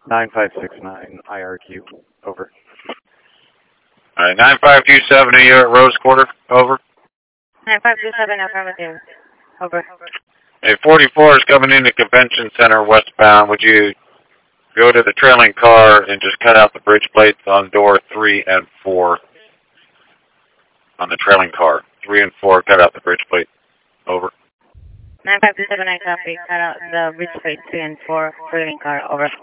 9569 IRQ. Over. All right, 9527, are you at Rose Quarter? Over. 9527, affirmative. Over. A 44 is coming into Convention Center westbound. Would you go to the trailing car and just cut out the bridge plates on door 3 and 4? On the trailing car. 3 and 4, cut out the bridge plate. Over. 9527, I copy. Cut out the bridge plate 3 and 4, trailing car. Over.